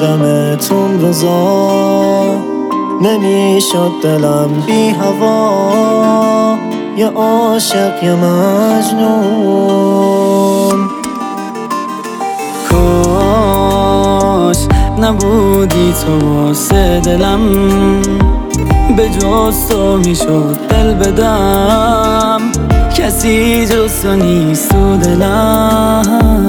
غمتون روزا نمیشد دلم بی هوا، یه عاشق یه مجنون. کاش نبودی تو واسه دلم، به جز تو میشد دل بدم، کسی جز تو نیست تو دلم.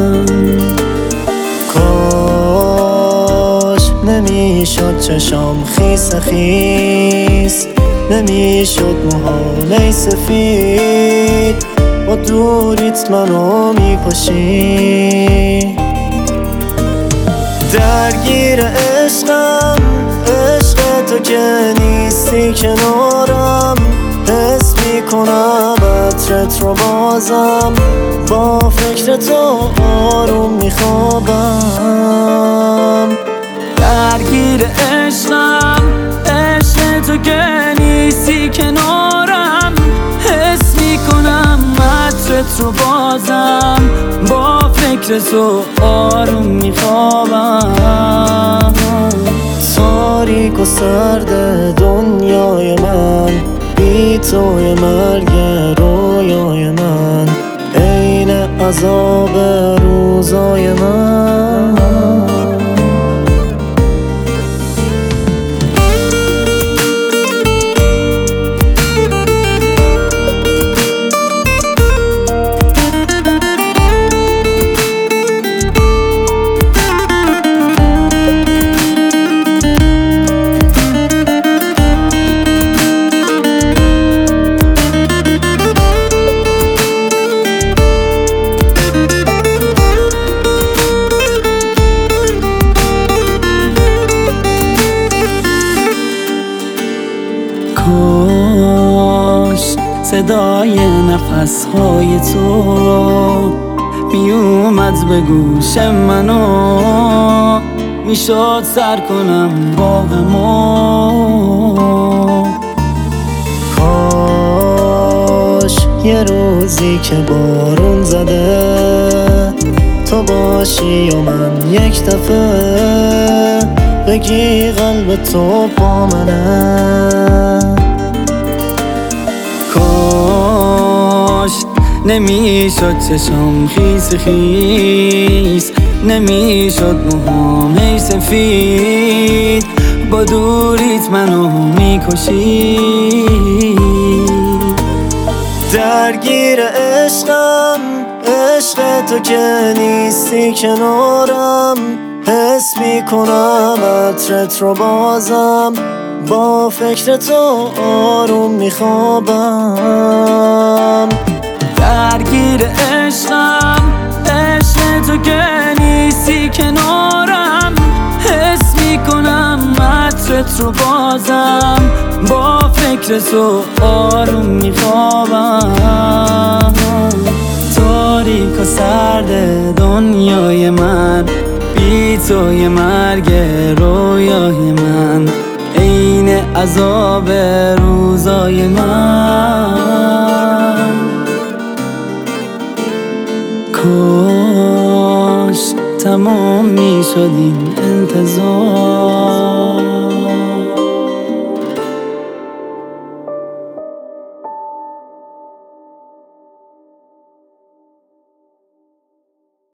کاش نمیشد چشام خیس خیس، نمیشد موهام سفید، با دوریت منو میکشی. درگیر عشقم، عشق تو که نیستی کنارم، حس میکنم عطرت رو بازم، با فکر تو آروم میخوابم. درگیر عشقم، عشق تو که نیستی کنارم، حس میکنم عطرت رو بازم، با فکر تو آروم میخوابم. تاریک و سرد دنیای من، بی توی مرگ رویای من، عین عذاب روزای من. کاش صدای نفسهای تو میومد به گوش منو، میشد سر کنم با غمو. کاش یه روزی که بارون زده تو باشی و من یک دفعه بگی قلب تو با منه. کاش نمیشد چشم خیس خیس، نمیشد موهام سفید، با دوریت منو میکشی. درگیر عشقم، عشق تو که نیستی کنارم، حس میکنم عطرت رو بازم، با فکر تو آروم میخوابم. درگیر عشقم، عشق تو که نیستی کنارم، حس میکنم عطرت رو بازم، با فکر تو آروم میخوابم. تاریک و سرد دنیای من، بی توی مرگ رویای من، عین عذاب روزای من. کاش تمام میشد این انتظار،